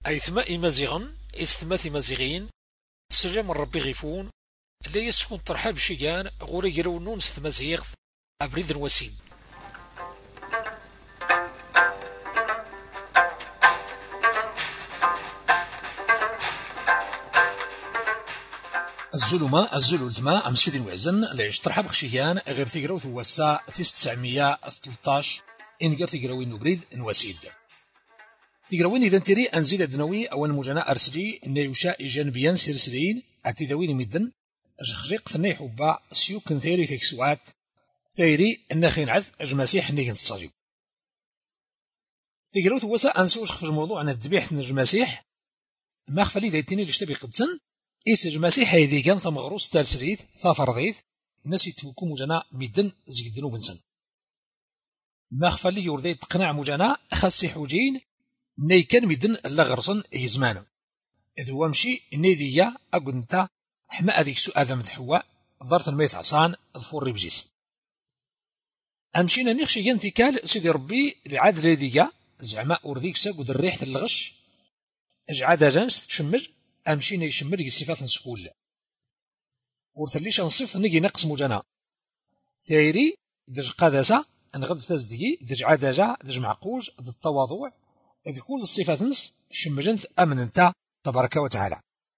أيثما إمازيغن إستماث إمازيغين سلام ربي غيفون لا يسكن ترحاب شيان غوري يرونون ستمازيغ أبريد وسيد. الظلمة الزلمة أمس في وعزن اللي عشت ترحب خشيان غير تقراو توسع في 913 إن قرت تقراوين نبريد نواسيد تقراوين إذا تري أنزيل الدنوي أو المجانا أرسلي نيوشاء جانبيان سرسلين أتذوين مدن أجخريق ثني حبا سيوكن ثيري تكسوات ثيري النخين عذ أجماسيح نيجن الصليب تقراو توسع أنسوش في الموضوع عن الذبيح نجماسيح ما خفلي ذايتيني لشتبي قدسن إيس المسيح هيدي كان ثمغروس تالسريث ثافرضيث الناس يتفكو مجانا ميدن زيدنو بنسن ما خفالي يوردي تقنع مجانا خاصي حوجين ني كان ميدن لغرسن يزمانو إذ هو مشي نيديا أقول نتا حما أذيك سو آدم دحوا ضرت الميث عصان ظفور بجيس أمشينا نخشي ينتكال سيدي ربي لعاد ليديا زعما أورديك ساقود الريح الغش اجعاد جانس تشمر أمشينا يشمر الصفات نسكول ورثليش نصف نجي نقص مجانا ثيري دج قادسة نغد تزدقي دج عدجة دج معقوج دج التواضع إذ كل الصفات نس شمجنت أمن انت تبارك وتعالى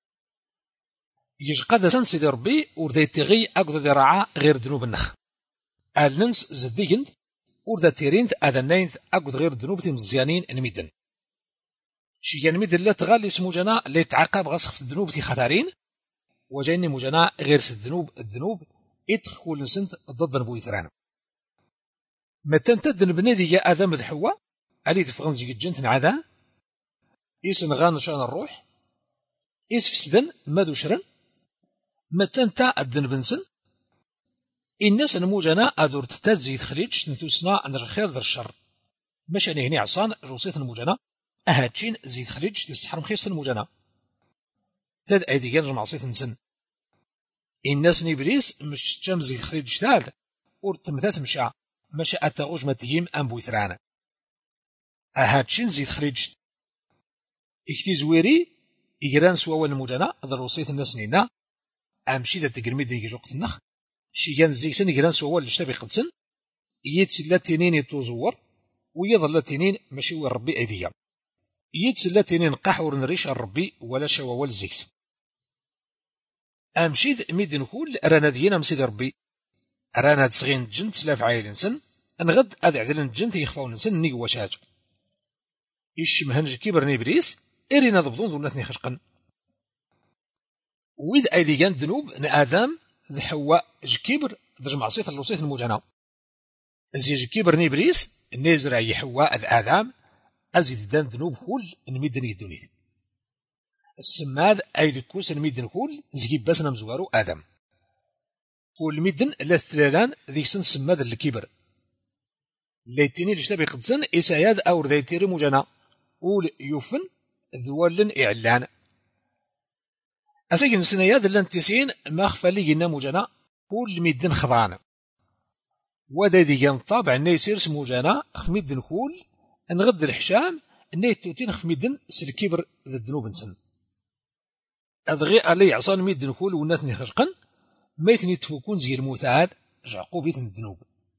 يج قادسة سيدي ربي ورذي تغي أقضى رعا غير دنوب النخ النس زديجنت ورذا تيرينت أذنينت أقضى غير دنوب تمزيانين نميدن شيان ميد اللي تغالي اسمو جنا اللي تعاقب غصخ في الذنوب تي خطارين وجاني مجنا غير الذنوب ادخل نسنت ضد نبوي ثران متى تدن بنادي يا ادم ذحوا علي تفغن زي جنت نعذا يسن غان شان الروح يس فسدن مادو شرن متى انت ادن بنسن الناس نموجنا ادور تتاد زيد خليج تنتوسنا ان الخير ذر الشر مش انا هني عصان روسيت الموجنا أهاتشين زيد خليج تستحرم خير سن مجانا ثاد أيديان رمعصيت نسن الناس نبريس مش تشام زيد خليج ثاد ورتمثات مشا أتغوج متيم أنبو ثرانا أهاتشين زيد خليج اكتي زويري إجران سوا المجانا ضروسيت الناس نينا أمشي ذا تقرميد يجوق النخ شيان زيكسن إجران سوا الاشتبي قدسن يتسلا تنين يتوزور ويظل تنين ماشي وربي أيديا يتسلاتينين قحور نريش الربي ولا شواوال زيكس أمشيد ميدن كل رانا دينا مسيد ربي رانا تسغين جنت سلاف عايل نسن انغد أذ عدلن جنت يخفاون نسن نيق وشاج يشمهنج كبر نبريس إرينا ضبطون دوناتني خشقا وإذ أيديان ذنوب نآدم ذحواء جكبر ذج معصية اللوصية المجانا زي جكبر نبريس نزرع يحواء ذ آدم أزيد دان ذنوب كل نميدن يدونيت السماد أي ذكوس نميدن كل زيب بس نمزوارو آدم كل ميدن لا ثلالان ذيك سن سماد الكبر ليتيني لشتبه قدسن إساياد أور ذيتيري مجانا قول يوفن ذوالن إعلان أساقن سنياد اللان تسين ما خفى لي جنا مجانا كل ميدن خضعان ودا ديجان طابع نيسير سموجانا خميدن كل نغد الحشام نيت توتين خف ميدن سلكبر ذا الذنوب نسن أضغي علي عصان ميدن كل وناتني خشقا ميتني تفوكون زي الموتاد جعقوبية الذنوب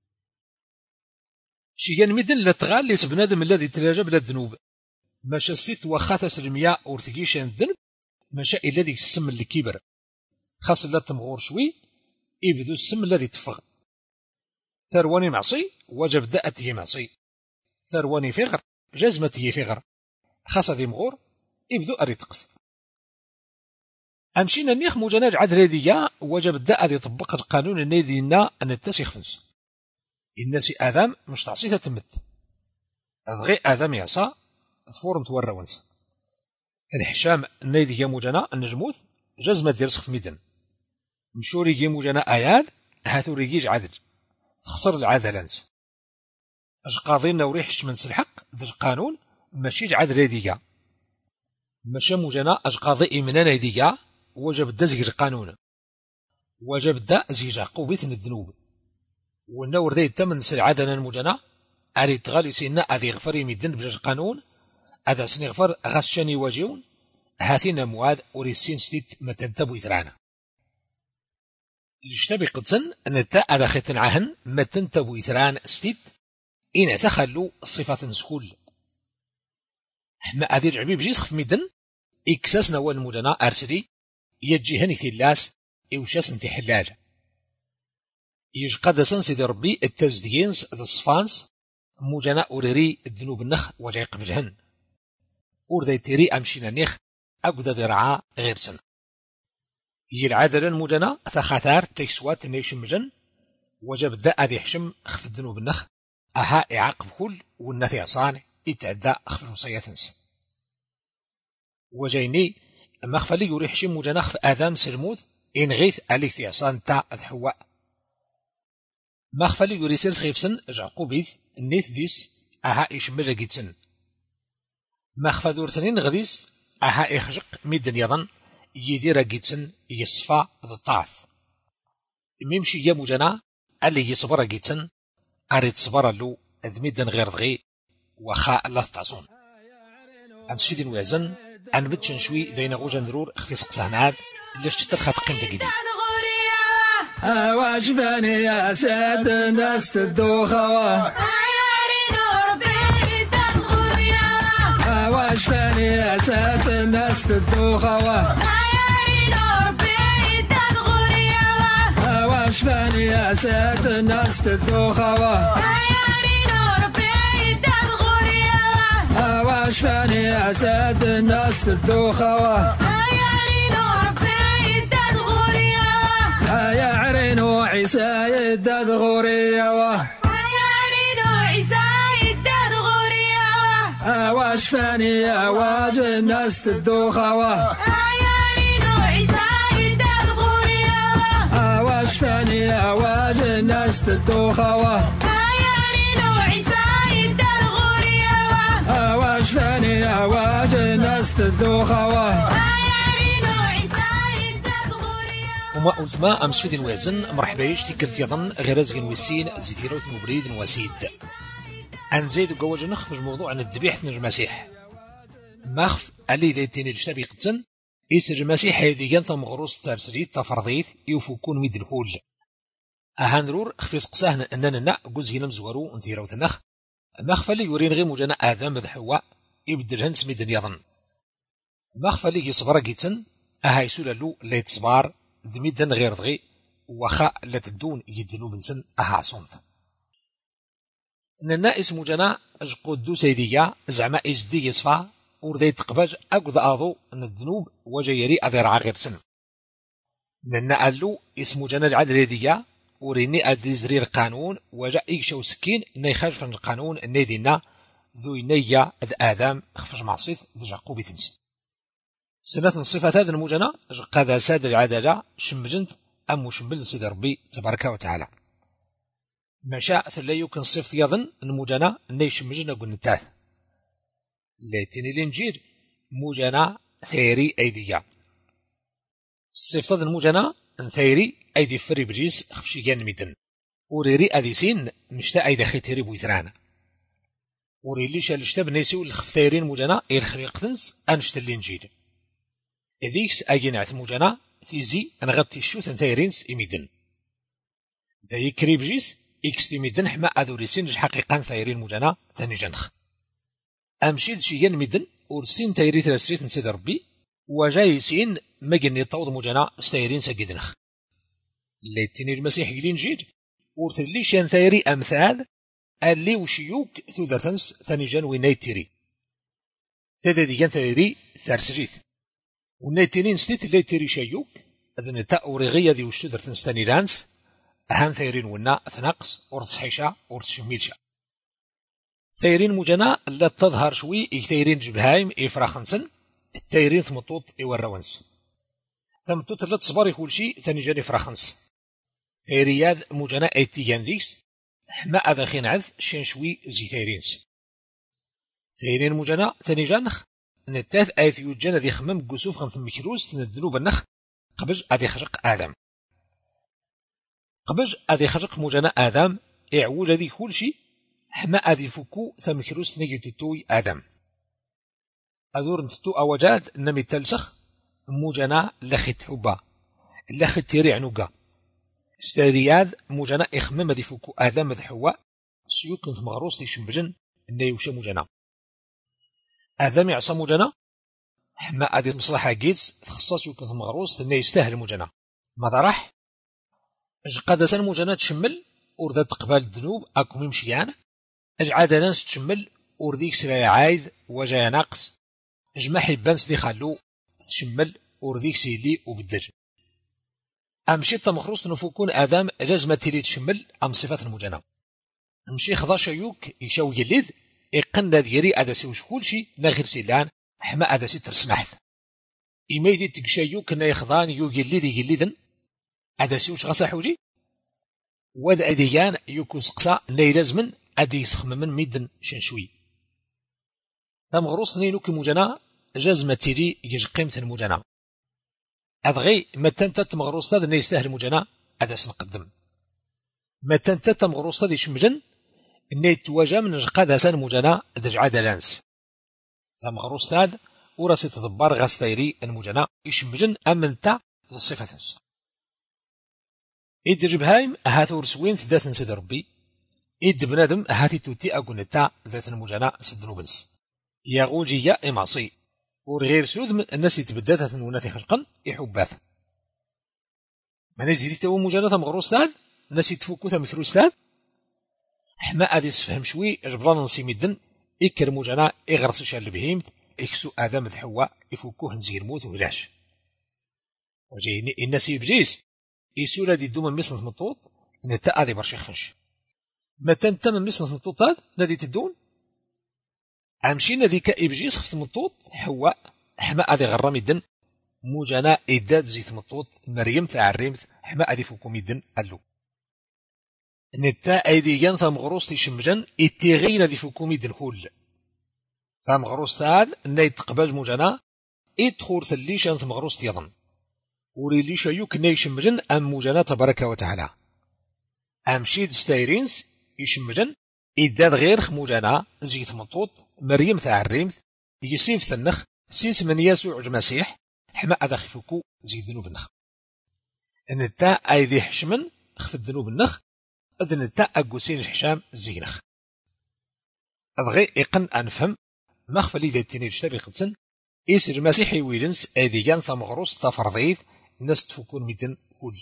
شيان ميدن لتغال ليس بنادم الذي تلاجى بلا الذنوب ما شستيت وخاتا سلمياء ورثقيشان الذنب ما شاء الذي يسمى الكبر خاص لا تمغور شوي يبدو السم الذي تفغ ثرواني معصي وجب دأتي معصي ثرواني فغر جزمتي فغر خاصة ذي مغور يبدو أريتقص أمشينا نيخ مجناج عاد ريديا وجب الداء ذي طبق القانون النيدينا أن التسيخ فنس الناس آدم مش تعصيتها تمت أضغي آدم يعصى فورم تورى ونس الحشام النيديا مجنا النجموث جزمة ديرسخ في ميدن مشوري جي مجنا آياد هاتو ريجيج عدل تخسر العدلانس اش قاضينا وريحش من الحق ذا القانون ماشي عاد ريديا ماشي مجنا اش قاضي إيمنان ريديا وجب دزج القانون وجب دا زيجا قوة الذنوب والنور ذي التمن سلعدنا المجنا أريد غالي سينا أذي غفري ميدن بجاج قانون هذا سنغفر غسشاني واجيون هاتين أمواد وريسين ستيت متنتبو إثرانا يشتبه قدسن أن التاء هذا خيتن عهن متنتبو إثران ستيت إن تخلو الصفات نسكول ما هذه العبيب جيس خف ميدن إكساس نوال المدنا أرسلي يجيهن ثلاس إوشاس انت حلال يجقدسن سيدي ربي التزدينس ذا الصفانس مجنا أوريري الذنوب النخ وجايق بجهن أورذي تيري أمشينا نخ أقود ذرعا غير سن يلعادل المجنا فخاثار تيسوات نيشم جن وجب ذا أذي حشم خف الذنوب النخ أها إعاقب كل والنثي عصان يتعدى خف الوصياتنس وجيني مخفلي يريح شم مجنخ في آذام سلموت إن غيث أليك ثيعصان تا الحواء مخفلي يريسير سخيفسن جعقوبيث النيث ديس أها إشمر جيتسن مخفذور ثنين غديس أها إخجق ميدن يضن يدير جيتسن يصفى الطاعث ميمشي يا مجنا اللي يصبر جيتسن أريد صبر له أذميدن غير ضغي وخاء الله تعصون أمس فيدين ويزن أن بدشن شوي دينا غوجا ندرور اخفي سقسهناد ليش تترخى تقيم تجديد واش باني يا سيد الناس تدوخوا واش باني يا سيد الناس تدوخوا واش باني يا سيد الناس تدوخوا واش باني يا سيد الناس تدوخوا يا عرينو عيسى يداد غوريا واش فاني يا واج الناس تدوخوا واش فاني يا واج الناس تدوخوا واش فاني يا واج الناس تدوخوا وما قلت ما أمس فيدين ويزن مرحبا يشتي كلت يظن غير زين ويسين زيتيروت مبريد وسيد أن زيد قواج نخف الموضوع عن الذبيح نجم المسيح مخف اللي ديتيني الشتابي قدسن يسر المسيح هذه ينثم غروس ترسريت تفرضيث يوفكون ميد الهول أهانرور خفيس قساهن أننا قوز هنا مزورو انتيروت النخ مخف اللي يورين غير مجانا آدم ذحوا يبدلهن سميدن يظن مخف اللي يصبر جيتسن أهاي سولالو اللي تصبار ذميدن غير ضغي وخاء لا تدون يدنو بنسن أها صنف ننا اسمو جنا اجقود سيدية زعما ازدي يصفى ورذي تقبج أقض آضو ان الذنوب وجيري أذرع غير سن ننا قالو اسمو جنا العدل يدية وريني أدزري القانون وجاء يكشو سكين نيخرج من القانون النيدينا ذو نية أذ آدم خفج معصيث ذو جاقوبي تنسي سنة الصفات هذا المجنى قد ساد العدالة شمجنت أم شمبل سيد ربي تبارك وتعالى ما شاء لا يمكن صفت يظن المجنى أني شمجنا قلنتاه لكن الإنجيل مجنى ثيري أيديا صفت هذا المجنى أن ثيري أيدي فري بريس خفشيان ميدن وريري أديسين مشتا أيدي خيتيري بويثرانا وريلي شالشتاب نيسيو الخفتيرين مجنى الخريق تنس أنشت الإنجيل إذيكس أجينا عثموجنا تيزي أنا غطي الشوث ثيرينس إميدن ذي كريبجيس إكس تيميدن حما أذوريسين الحقيقة ثيرين مجنا ثاني جنخ أمشيد شيئا ميدن ورسين ثيري ثلاثريت نسيد ربي وجايسين مجني طوض مجنا ستيرين سجدنخ ليتني المسيح الإنجيل ورثلي شان ثيري أمثال اللي وشيوك ثوذا ثاني جن وينيتيري ثلاثة ثيري ثرسريث ونيتينين ستيت اللي تيري شيوك أذن تأوريغية ذي وشتدر تنستاني لانس أهان ثيرين ونا ثنقص ورث حيشا ورث شميلشا ثيرين مجنا لا تظهر شوي ثيرين جبهايم إفراخنسن الثيرين ثمطوط إوراونس ثمطوط لا تصبر يقول شيء ثاني جاني فراخنس ثيرياد مجنا ايتيان ديس حما أذا خينعذ شين شوي زي ثيرينس ثيرين مجنا ثاني جانخ نتاث آيث يوجنا ذي خمم قسوف غنث مكروس تندنوب النخ قبج أذي خرق آدم قبج أذي خرق مجانا آدم إعول ذي كل شي حما أذي فكو ثمكروس نجي تتوي آدم أدور نتتو أوجاد نمي تلسخ موجنا لخت حبا لخت تيري عنوقا استرياذ موجنا إخمم دي فوكو آدم ذحوا سيوكن ثم غروس تيشمبجن إنه يوشى موجنا آدم يعصى موجنا حما أدي مصلحة جيدز تخصص يوكن ثم غروس إنه يستاهل موجنا ماذا راح قادسا موجنا تشمل ورد تقبل الذنوب أكو ممشيان أجعاد ناس تشمل ورديك سلا عايد وجاي ناقص اجمع حبانس دي خلو تشمل ورديك سيلي وبدر أمشي تمخروص نفوكون آدم لازم تيلي تشمل أم صفات المجنة أمشي خضا شيوك يشاو يليد إقنا ديري أداسي وشكول شي نغير سيلان حما أداسي ترسمحث إميدي تقشيوك نا يخضان يو يليدن أداسي وش غسا حوجي واد أديان يوكو سقسا نا لازمن أدي يسخممن ميدن شنشوي تمغروص نينوك مجنة جازمة تيلي يج قيمة المجنة أبغي متى تمغروص هذا يستاهل المجنة أداس نقدم متى تمغروص هذا يشمجن إنه يتواجه من قادة سان مجنة دجعة دلانس تمغروص هذا وراسي تضبار غاستيري المجنة يشمجن أمنتا للصفة إد جبهايم هات ورسوين ذات نسد ربي إد بنادم هاتي توتي أقولتا ذات المجنة سدنوبنس يغوجي يا إماصي ورغير سود من الناس يتبدات وناثي خلقا يحبات ما نزيدي تو مجانا مغروس تاد الناس يتفوكو مكروس تاد حما ادي يسفهم شوي جبران نسيمي الدن إكر مجانا إغرس شال بهيم إكسو آدم حواء يفوكوه نزير موت وهلاش وجيني الناس يبجيس يسولا دي دوما مصنف مطوط نتا ادي برشيخ فنش متى انت من مصنف مطوط تاد نادي تدون أمشينا ذيك إبجيس خفت مطوط حواء حما أدي غرام الدن موجانا إداد زيت مطوط مريم تعرمت حما أدي فوكم الدن قالو نتا أيدي ينثى مغروس تيشمجن إتيغينا ذي فوكم الدن هول فمغروس تاد ناي تقبل موجانا إدخور ثليش ينثى مغروس تيضن وريليش يوك ناي شمجن أم موجانا تبارك وتعالى أمشيد ستايرينس يشمجن إداد غير خموجانا زيت مطوط مريم تعرمت يسيف ثنخ سيس من يسوع المسيح حما أذا خفوكو زي ذنوب النخ إن التا أيدي حشمن خف الذنوب النخ إذن التا أقوسين الحشام زي نخ أبغي إقن أنفهم مخفى لي ذا التنين اشتري قدسن إيس المسيح ويلنس أيديان ثمغروس تفرضيث ناس تفوكون ميدن كل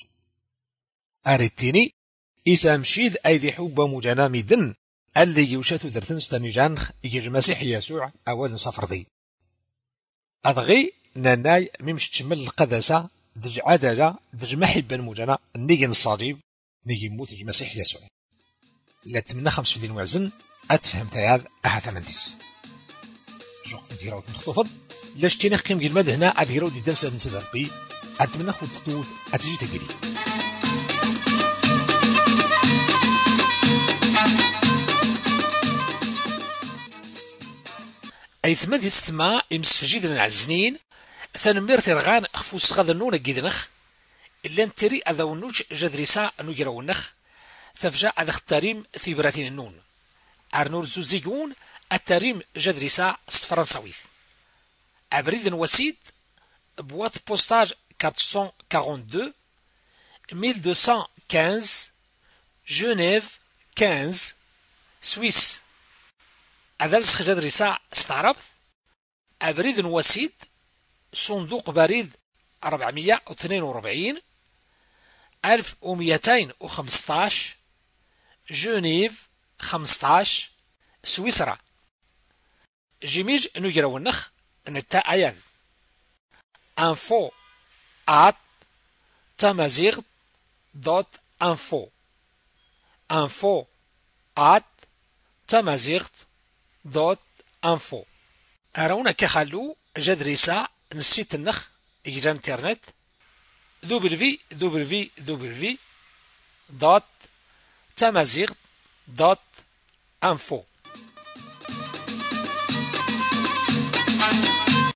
أريتيني إيس أمشيذ أيدي حب مجانا ميدن اللي يوشاتو درتن ستانيجانخ يجي المسيح يسوع أول صفرضي أضغي ناناي ميمش تشمل القدسة دج عدلة دج محبا مجانا نيجي الصليب نيجي موت المسيح يسوع لا تمنى 5 في وعزن أتفهم تياب أها 8 جوق تنتيراو تنخطفض لاش تينخ قيم قلماد هنا أديرو دي دنسة نسد ربي أتمنى خود تتوث أتجي تقلي أي ثمد يستمع يمسفجيد العزنين ثانمير ترغان أخفوس غاذا نونا جيدنخ إلا نتري أذا ونوج جدريسا نجرا ونخ ثفجا أذا اختاريم في براتين النون أرنور زوزيجون التاريم جدريسا فرنساويث أبريد وسيد بوات بوستاج 442 1215 جنيف 15 سويس أذلس جدريسا استعربت أبريد وسيد صندوق بريد 442 1215 جنيف 15 سويسرا جيميج نجرا ونخ نتا أيان info @tamazigh.info info @tamazigh.info أرونا كخلو جدريسا نسيت النخ إجا انترنت www.tamazigh.info